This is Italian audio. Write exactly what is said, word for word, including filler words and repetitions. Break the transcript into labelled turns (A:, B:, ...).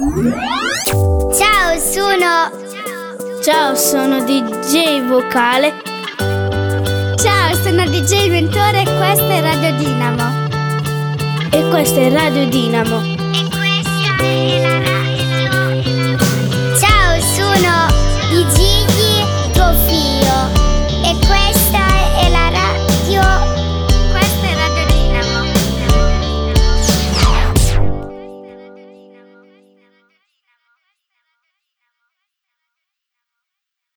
A: Ciao, sono...
B: Ciao, sono D J Vocale.
A: Ciao, sono D J Mentore e questa è Radio Dinamo.
B: E questa è Radio Dinamo.
A: E questa è la radio.